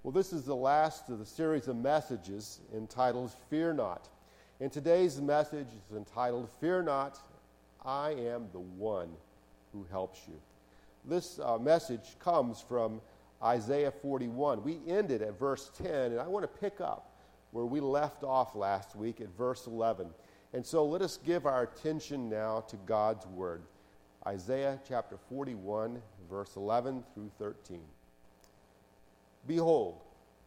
Well, this is the last of the series of messages entitled Fear Not. And today's message is entitled, Fear Not, I Am the One Who Helps You. This message comes from Isaiah 41. We ended at verse 10, and I want to pick up where we left off last week at verse 11. And so let us give our attention now to God's Word. Isaiah chapter 41, verse 11 through 13. Behold,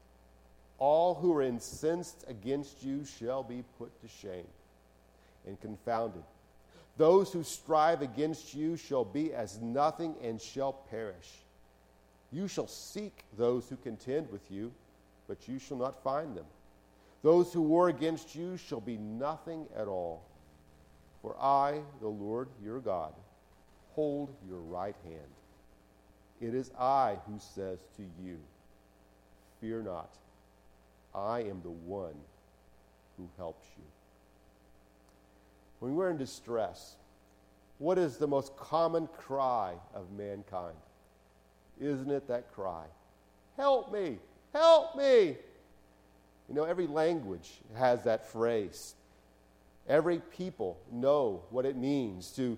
all who are incensed against you shall be put to shame and confounded. Those who strive against you shall be as nothing and shall perish. You shall seek those who contend with you, but you shall not find them. Those who war against you shall be nothing at all. For I, the Lord your God, hold your right hand. It is I who says to you, fear not, I am the one who helps you. When we're in distress, what is the most common cry of mankind? Isn't it that cry? Help me! Help me! You know, every language has that phrase. Every people know what it means to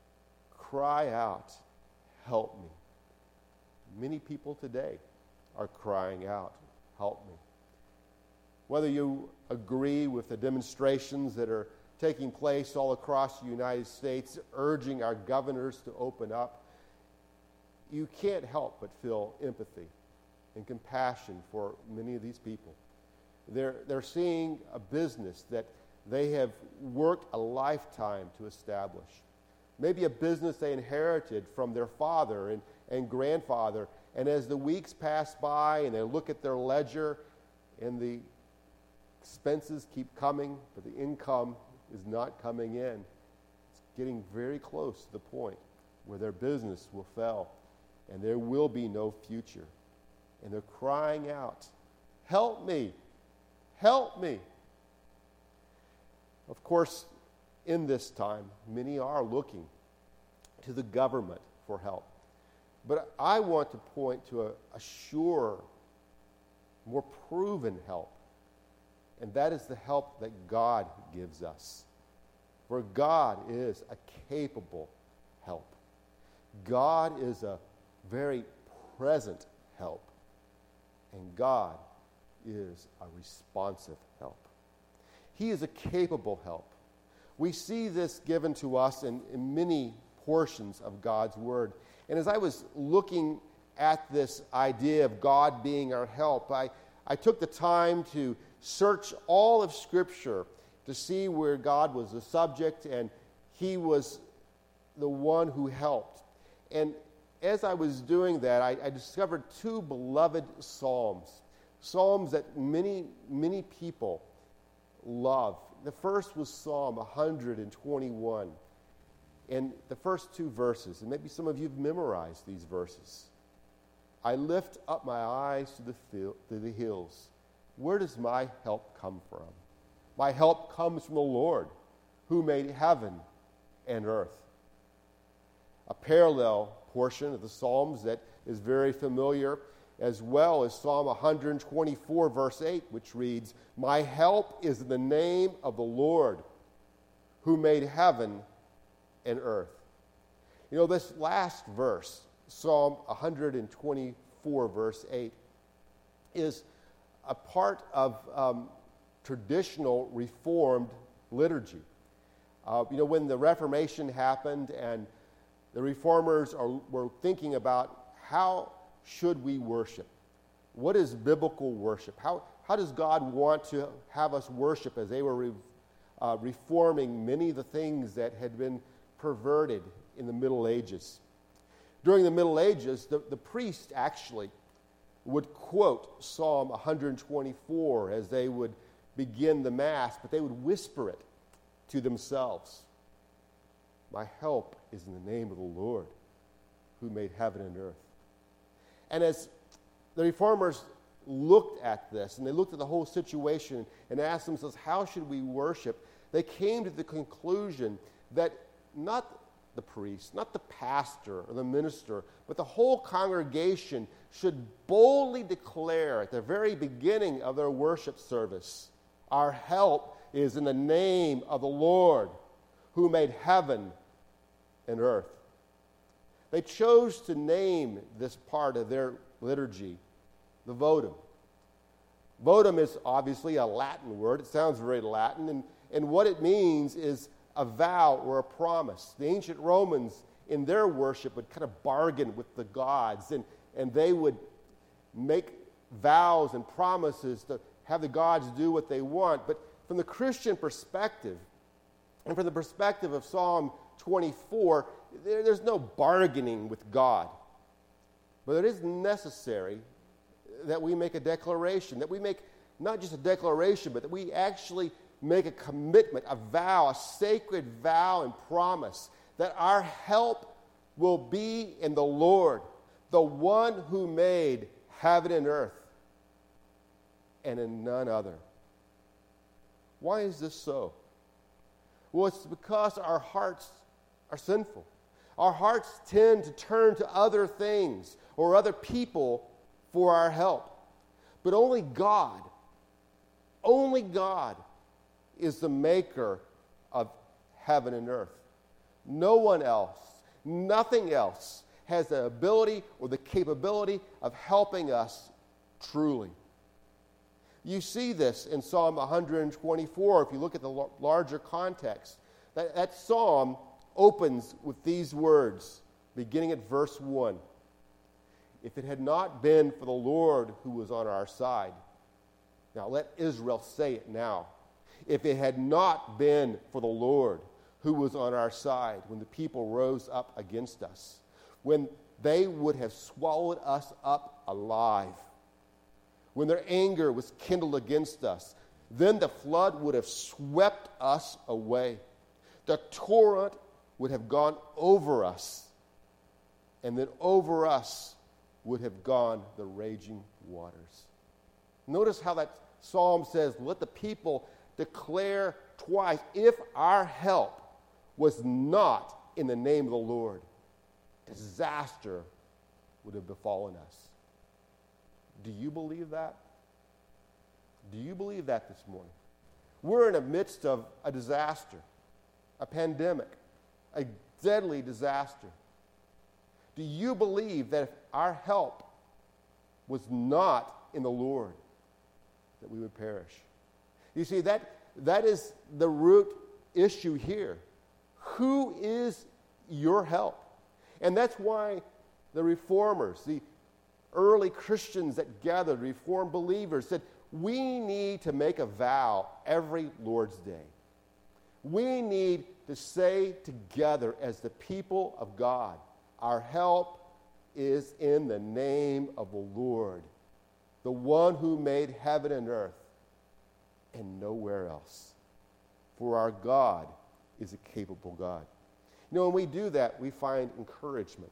cry out, help me. Many people today are crying out, help me. Whether you agree with the demonstrations that are taking place all across the United States, urging our governors to open up, you can't help but feel empathy and compassion for many of these people. They're seeing a business that they have worked a lifetime to establish. Maybe a business they inherited from their father and grandfather. And as the weeks pass by and they look at their ledger and the expenses keep coming, but the income is not coming in, it's getting very close to the point where their business will fail and there will be no future. And they're crying out, help me, help me. Of course, in this time, many are looking to the government for help. But I want to point to a sure, more proven help. And that is the help that God gives us. For God is a capable help. God is a very present help. And God is a responsive help. He is a capable help. We see this given to us in many portions of God's Word. And as I was looking at this idea of God being our help, I took the time to search all of Scripture to see where God was the subject and He was the one who helped. And as I was doing that, I discovered two beloved psalms that many, many people love. The first was Psalm 121. And the first two verses, and maybe some of you have memorized these verses. I lift up my eyes to the hills. Where does my help come from? My help comes from the Lord, who made heaven and earth. A parallel portion of the Psalms that is very familiar as well as Psalm 124, verse 8, which reads, my help is in the name of the Lord, who made heaven and earth. You know, this last verse, Psalm 124, verse 8, is a part of traditional Reformed liturgy. When the Reformation happened and the Reformers were thinking about how should we worship? What is biblical worship? How does God want to have us worship as they were reforming many of the things that had been perverted in the Middle Ages? During the Middle Ages, the priest actually would quote Psalm 124 as they would begin the Mass, but they would whisper it to themselves. My help is in the name of the Lord, who made heaven and earth. And as the Reformers looked at this, and they looked at the whole situation and asked themselves, how should we worship? They came to the conclusion that not the priest, not the pastor or the minister, but the whole congregation should boldly declare at the very beginning of their worship service, our help is in the name of the Lord who made heaven and earth. They chose to name this part of their liturgy the Votum. Votum is obviously a Latin word. It sounds very Latin, and what it means is a vow or a promise. The ancient Romans, in their worship, would kind of bargain with the gods, and they would make vows and promises to have the gods do what they want. But from the Christian perspective, and from the perspective of Psalm 24, there's no bargaining with God. But it is necessary that we make a declaration, that we make not just a declaration, but that we actually make a commitment, a vow, a sacred vow and promise that our help will be in the Lord, the one who made heaven and earth, and in none other. Why is this so? Well, it's because our hearts are sinful. Our hearts tend to turn to other things or other people for our help. But only God is the maker of heaven and earth. No one else, nothing else has the ability or the capability of helping us truly. You see this in Psalm 124 if you look at the larger context. That psalm opens with these words, beginning at verse 1. If it had not been for the Lord who was on our side. Now let Israel say it now. If it had not been for the Lord who was on our side when the people rose up against us, when they would have swallowed us up alive, when their anger was kindled against us, then the flood would have swept us away. The torrent would have gone over us, and then over us would have gone the raging waters. Notice how that psalm says, let the people declare twice, if our help was not in the name of the Lord, disaster would have befallen us. Do you believe that? Do you believe that this morning? We're in the midst of a disaster, a pandemic, a deadly disaster. Do you believe that if our help was not in the Lord, that we would perish? You see, that is the root issue here. Who is your help? And that's why the reformers, the early Christians that gathered, Reformed believers, said, we need to make a vow every Lord's Day. We need to say together as the people of God, our help is in the name of the Lord, the one who made heaven and earth, and nowhere else. For our God is a capable God. You know, when we do that, we find encouragement.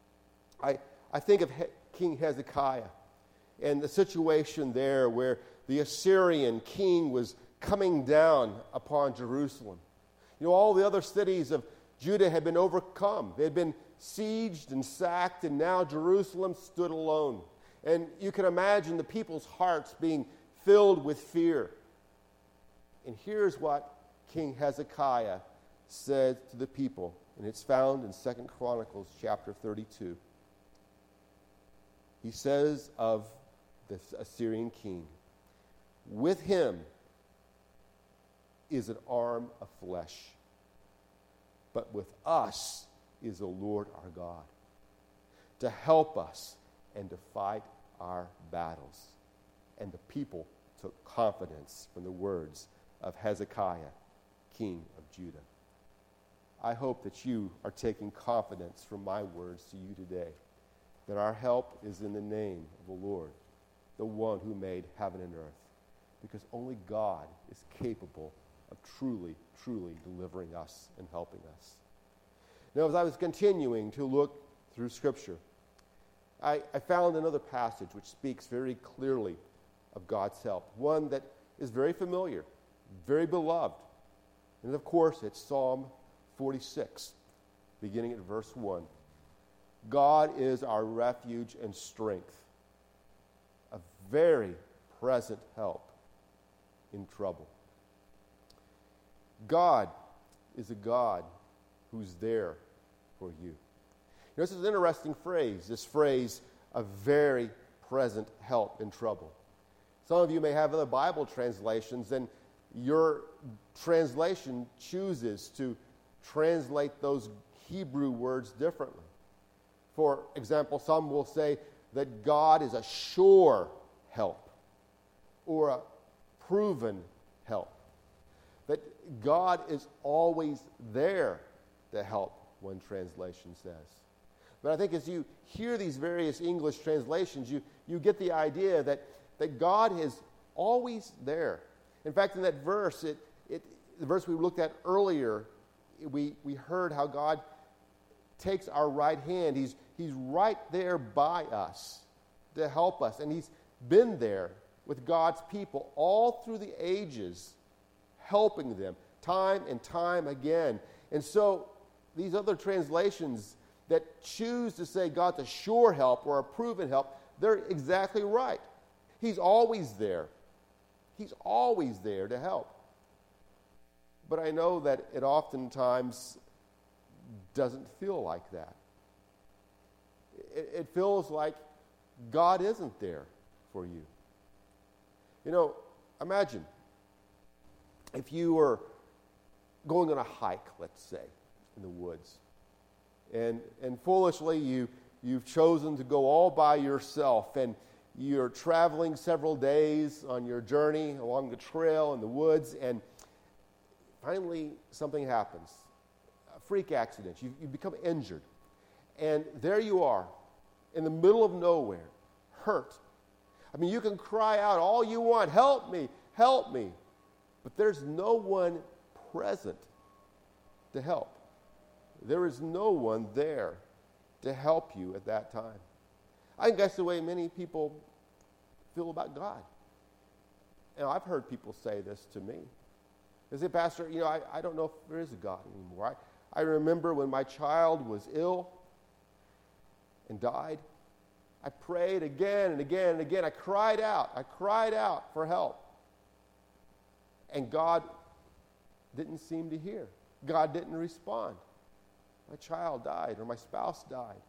I think of King Hezekiah and the situation there where the Assyrian king was coming down upon Jerusalem. You know, all the other cities of Judah had been overcome. They had been sieged and sacked, and now Jerusalem stood alone. And you can imagine the people's hearts being filled with fear. And here's what King Hezekiah said to the people, and it's found in 2 Chronicles chapter 32. He says of the Assyrian king, with him is an arm of flesh, but with us is the Lord our God, to help us and to fight our battles. And the people took confidence from the words of Hezekiah, king of Judah. I hope that you are taking confidence from my words to you today, that our help is in the name of the Lord, the one who made heaven and earth, because only God is capable of truly, truly delivering us and helping us. Now, as I was continuing to look through Scripture, I found another passage which speaks very clearly of God's help, one that is very familiar, very beloved. And of course, it's Psalm 46. beginning at verse 1. God is our refuge and strength, a very present help in trouble. God is a God who's there for you. This is an interesting phrase, this phrase, a very present help in trouble. Some of you may have other Bible translations, and your translation chooses to translate those Hebrew words differently. For example, some will say that God is a sure help or a proven help. That God is always there to help, one translation says. But I think as you hear these various English translations, you get the idea that God is always there. In fact, in that verse, the verse we looked at earlier, we heard how God takes our right hand. He's right there by us to help us. And he's been there with God's people all through the ages, helping them time and time again. And so these other translations that choose to say God's a sure help or a proven help, they're exactly right. He's always there. He's always there to help. But I know that it oftentimes doesn't feel like that. It feels like God isn't there for you. You know, imagine if you were going on a hike, let's say, in the woods. And foolishly, you've chosen to go all by yourself, and you're traveling several days on your journey along the trail in the woods, and finally something happens. A freak accident. You become injured. And there you are, in the middle of nowhere, hurt. I mean, you can cry out all you want, help me, help me. But there's no one present to help. There is no one there to help you at that time. I think that's the way many people feel about God. And I've heard people say this to me. They say, Pastor, I don't know if there is a God anymore. I remember when my child was ill and died. I prayed again and again and again. I cried out for help. And God didn't seem to hear. God didn't respond. My child died or my spouse died.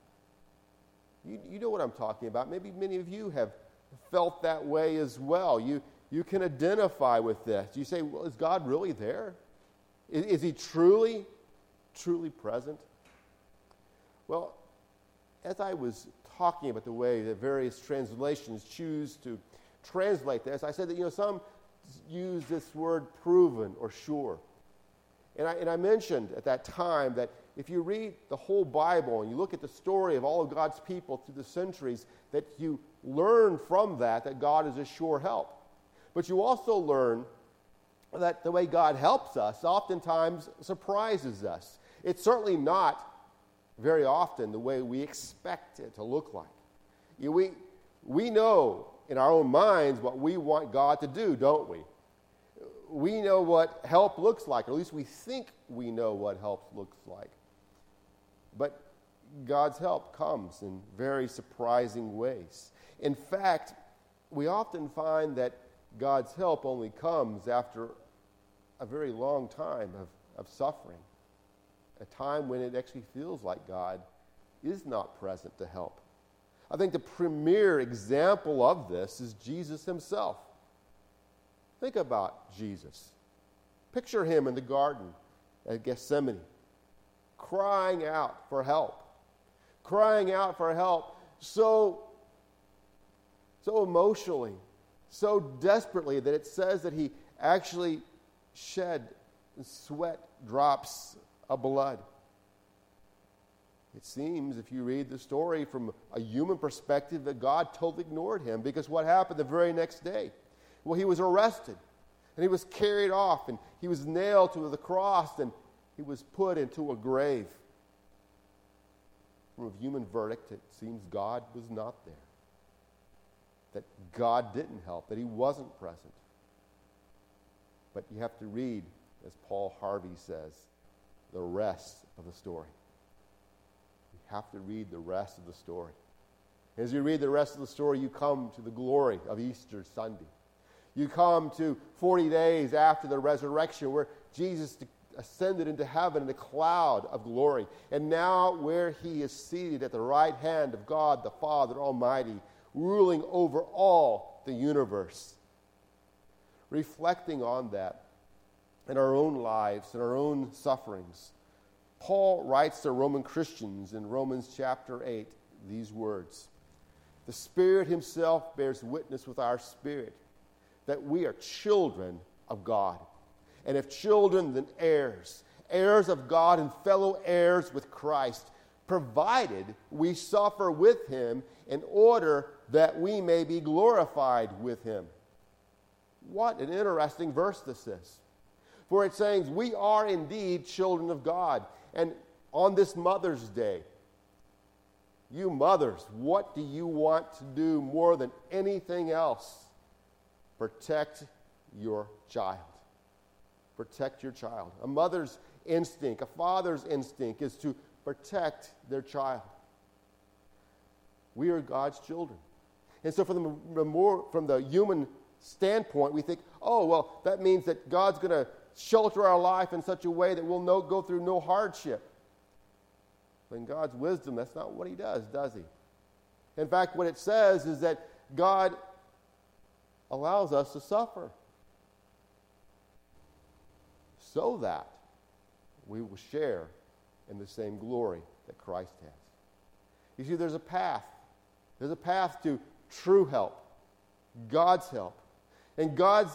You know what I'm talking about. Maybe many of you have felt that way as well. You can identify with this. You say, well, is God really there? Is he truly present? Well, as I was talking about the way that various translations choose to translate this, I said that some use this word proven or sure. And I mentioned at that time that if you read the whole Bible and you look at the story of all of God's people through the centuries, that you learn from that God is a sure help. But you also learn that the way God helps us oftentimes surprises us. It's certainly not very often the way we expect it to look like. We know in our own minds what we want God to do, don't we? We know what help looks like, or at least we think we know what help looks like. But God's help comes in very surprising ways. In fact, we often find that God's help only comes after a very long time of suffering, a time when it actually feels like God is not present to help. I think the premier example of this is Jesus himself. Think about Jesus. Picture him in the garden at Gethsemane, crying out for help. Crying out for help so emotionally, so desperately that it says that he actually shed sweat drops of blood. It seems, if you read the story from a human perspective, that God totally ignored him, because what happened the very next day? Well, he was arrested, and he was carried off, and he was nailed to the cross, and he was put into a grave. From a human verdict, it seems God was not there, that God didn't help, that he wasn't present. But you have to read, as Paul Harvey says, the rest of the story. have to read the rest of the story. As you read the rest of the story, you come to the glory of Easter Sunday. You come to 40 days after the resurrection, where Jesus ascended into heaven in a cloud of glory. And now where he is seated at the right hand of God the Father Almighty, ruling over all the universe. Reflecting on that in our own lives and our own sufferings, Paul writes to Roman Christians in Romans chapter 8 these words: "The Spirit himself bears witness with our spirit that we are children of God. And if children, then heirs, heirs of God and fellow heirs with Christ, provided we suffer with him in order that we may be glorified with him." What an interesting verse this is. For it's saying we are indeed children of God. And on this Mother's Day, you mothers, what do you want to do more than anything else? Protect your child. Protect your child. A mother's instinct, a father's instinct is to protect their child. We are God's children. And so from the human standpoint, we think, oh, well, that means that God's going to shelter our life in such a way that we'll go through no hardship. But in God's wisdom, that's not what he does he? In fact, what it says is that God allows us to suffer so that we will share in the same glory that Christ has. You see, there's a path. There's a path to true help, God's help. And God's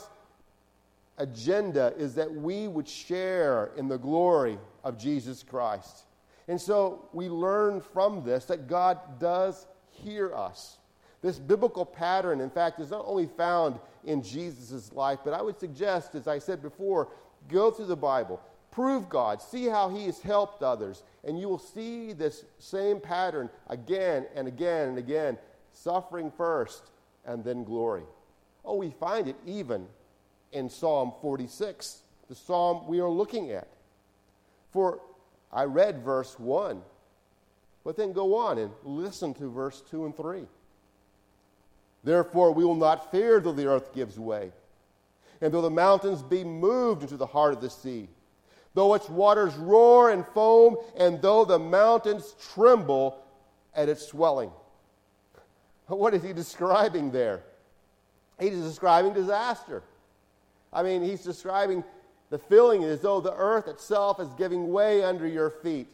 agenda is that we would share in the glory of Jesus Christ. And so we learn from this that God does hear us. This biblical pattern, in fact, is not only found in Jesus' life, but I would suggest, as I said before, go through the Bible, prove God, see how he has helped others, and you will see this same pattern again and again and again, suffering first and then glory. Oh, we find it even in Psalm 46, the psalm we are looking at. For I read verse 1, but then go on and listen to verse 2 and 3. "Therefore we will not fear though the earth gives way, and though the mountains be moved into the heart of the sea, though its waters roar and foam, and though the mountains tremble at its swelling." What is he describing there? He's describing disaster. I mean, he's describing the feeling as though the earth itself is giving way under your feet.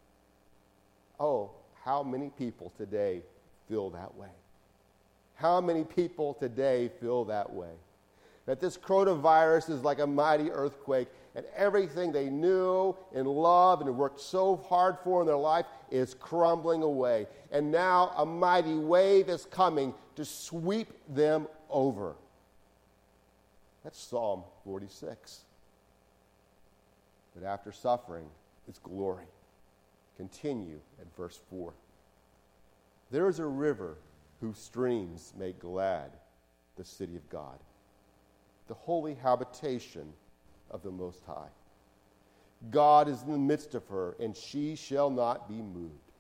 Oh, how many people today feel that way? How many people today feel that way? That this coronavirus is like a mighty earthquake, and everything they knew and loved and worked so hard for in their life is crumbling away. And now a mighty wave is coming to sweep them over. That's Psalm 46. But after suffering, it's glory. Continue at verse 4. "There is a river whose streams make glad the city of God, the holy habitation of the Most High. God is in the midst of her, and she shall not be moved.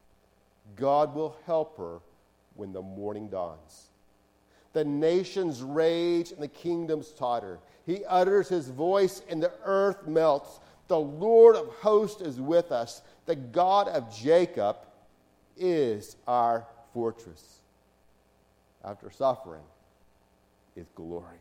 God will help her when the morning dawns. The nations rage and the kingdoms totter. He utters his voice and the earth melts. The Lord of hosts is with us. The God of Jacob is our fortress." After suffering is glory.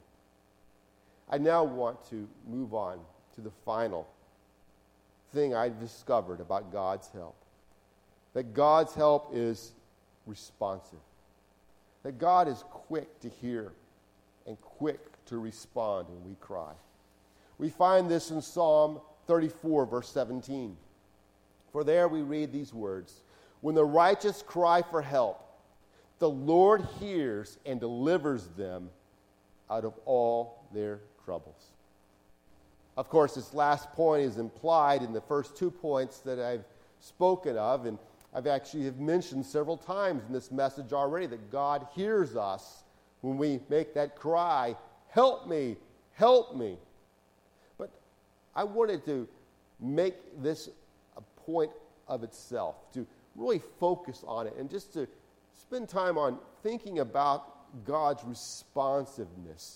I now want to move on to the final thing I've discovered about God's help. That God's help is responsive. That God is quick to hear and quick to respond when we cry. We find this in Psalm 34, verse 17. For there we read these words: "When the righteous cry for help, the Lord hears and delivers them out of all their troubles." Of course, this last point is implied in the first 2 points that I've spoken of, and I've actually have mentioned several times in this message already that God hears us when we make that cry, "Help me, help me." But I wanted to make this a point of itself, to really focus on it and just to spend time on thinking about God's responsiveness.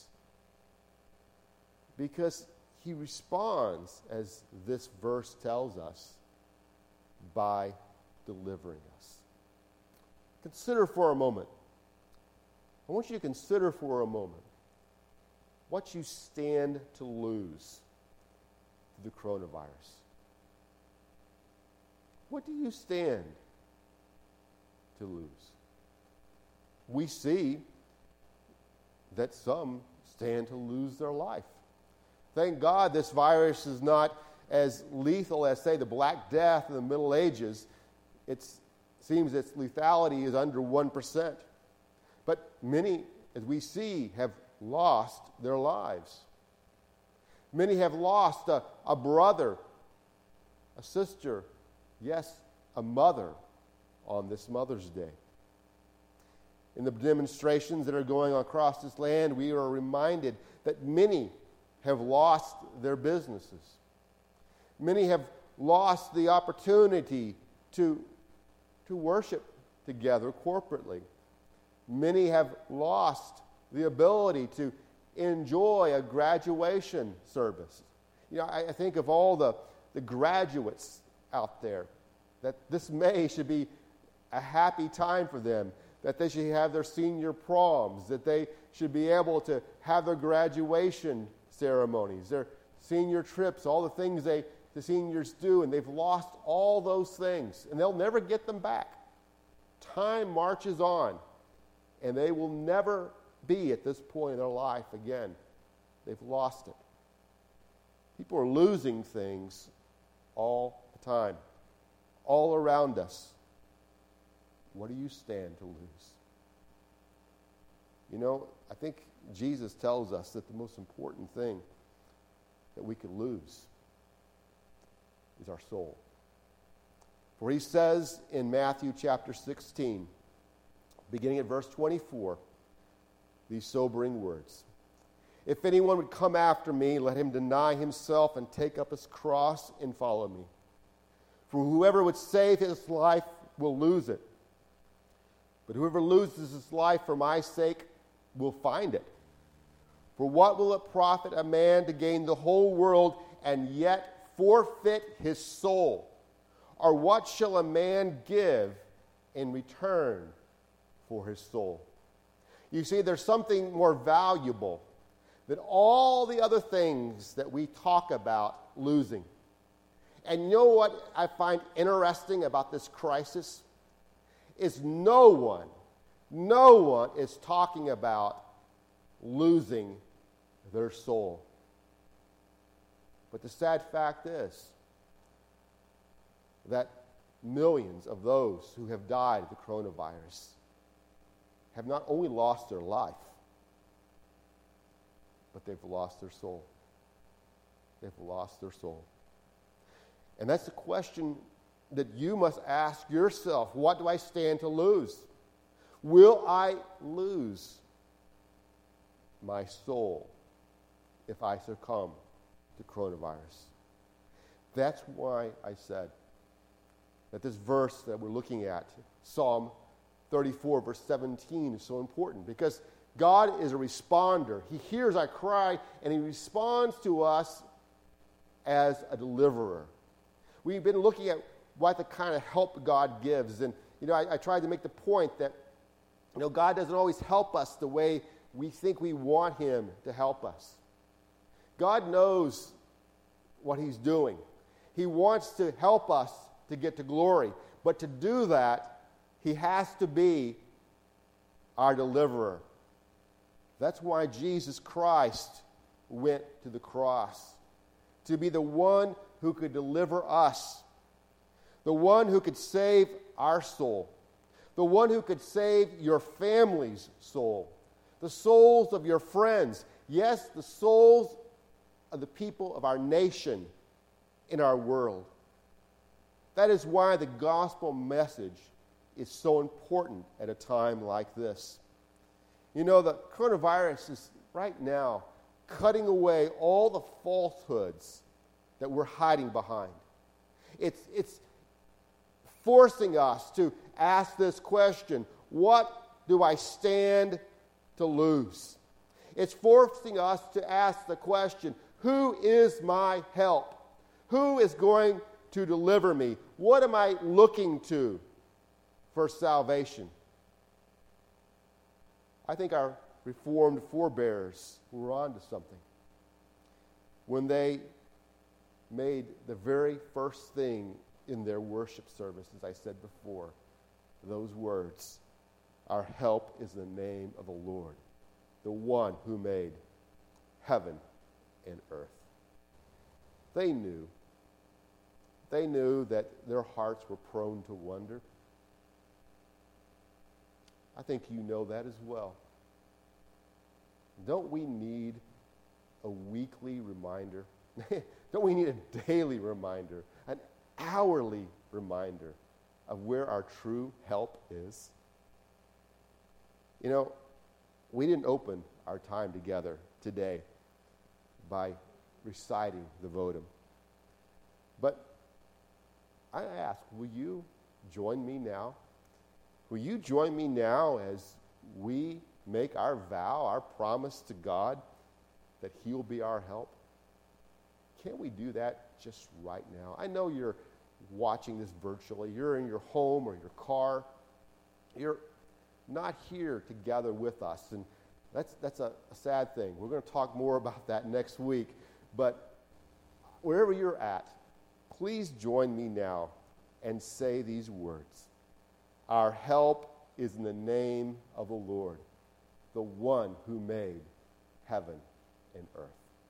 Because he responds, as this verse tells us, by delivering us. Consider for a moment. I want you to consider for a moment what you stand to lose to the coronavirus. What do you stand to lose? We see that some stand to lose their life. Thank God this virus is not as lethal as, say, the Black Death in the Middle Ages. It seems its lethality is under 1%. But many, as we see, have lost their lives. Many have lost a brother, a sister, yes, a mother on this Mother's Day. In the demonstrations that are going on across this land, we are reminded that many have lost their businesses. Many have lost the opportunity to worship together corporately. Many have lost the ability to enjoy a graduation service. You know, I think of all the graduates out there, that this May should be a happy time for them, that they should have their senior proms, that they should be able to have their graduation ceremonies, their senior trips, all the things the seniors do, and they've lost all those things, and they'll never get them back. Time marches on, and they will never be at this point in their life again. They've lost it. People are losing things all the time, all around us. What do you stand to lose? You know, I think Jesus tells us that the most important thing that we could lose is our soul. For he says in Matthew chapter 16, beginning at verse 24, these sobering words. If anyone would come after me, let him deny himself and take up his cross and follow me. For whoever would save his life will lose it. But whoever loses his life for my sake will find it. For what will it profit a man to gain the whole world and yet forfeit his soul? Or what shall a man give in return for his soul? You see, there's something more valuable than all the other things that we talk about losing. And you know what I find interesting about this crisis? Is no one is talking about losing their soul. But the sad fact is that millions of those who have died of the coronavirus have not only lost their life, but they've lost their soul. They've lost their soul. And that's the question that you must ask yourself. What do I stand to lose? Will I lose my soul if I succumb to coronavirus? That's why I said that this verse that we're looking at, Psalm 34, verse 17, is so important, because God is a responder. He hears our cry, and he responds to us as a deliverer. We've been looking at what the kind of help God gives. And, I tried to make the point that, God doesn't always help us the way we think we want him to help us. God knows what he's doing. He wants to help us to get to glory. But to do that, he has to be our deliverer. That's why Jesus Christ went to the cross, to be the one who could deliver us, the one who could save our soul, the one who could save your family's soul, the souls of your friends, yes, the souls of the people of our nation in our world. That is why the gospel message is so important at a time like this. The coronavirus is right now cutting away all the falsehoods that we're hiding behind. It's forcing us to ask this question: what do I stand to lose? It's forcing us to ask the question, who is my help? Who is going to deliver me? What am I looking to for salvation? I think our Reformed forebears were on to something when they made the very first thing in their worship service, as I said before, those words: our help is in the name of the Lord, the one who made heaven and earth. They knew that their hearts were prone to wonder. I think you know that as well. Don't we need a weekly reminder? Don't we need a daily reminder, an hourly reminder of where our true help is? You know, we didn't open our time together today by reciting the votum. But I ask, will you join me now? Will you join me now as we make our vow, our promise to God that He'll be our help? Can't we do that just right now? I know you're watching this virtually. You're in your home or your car. You're not here together with us, and that's a sad thing. We're going to talk more about that next week. But wherever you're at, please join me now and say these words: our help is in the name of the Lord, the one who made heaven and earth.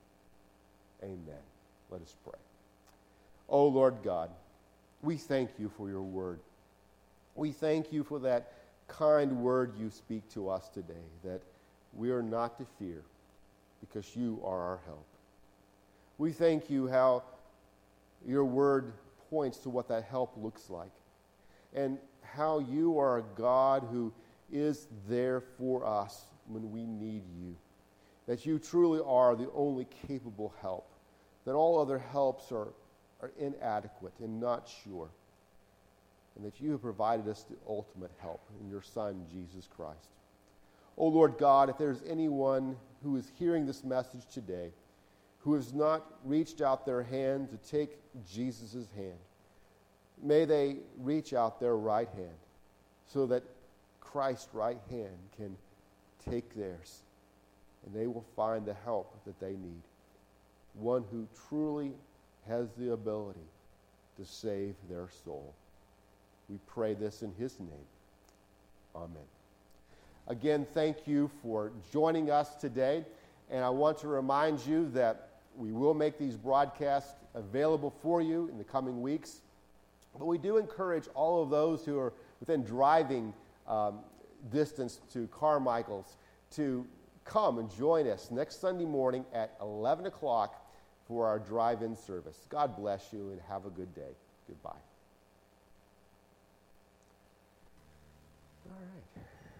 Amen. Let us pray. Oh, Lord God, we thank you for your word. We thank you for that kind word you speak to us today, that we are not to fear because you are our help. We thank you how your word points to what that help looks like, and how you are a God who is there for us when we need you, that you truly are the only capable help, that all other helps are inadequate and not sure, and that you have provided us the ultimate help in your Son, Jesus Christ. Oh, Lord God, if there's anyone who is hearing this message today who has not reached out their hand to take Jesus' hand, may they reach out their right hand so that Christ's right hand can take theirs, and they will find the help that they need, one who truly has the ability to save their soul. We pray this in his name. Amen. Again, thank you for joining us today, and I want to remind you that we will make these broadcasts available for you in the coming weeks. But we do encourage all of those who are within driving distance to Carmichael's to come and join us next Sunday morning at 11 o'clock for our drive-in service. God bless you and have a good day. Goodbye. All right.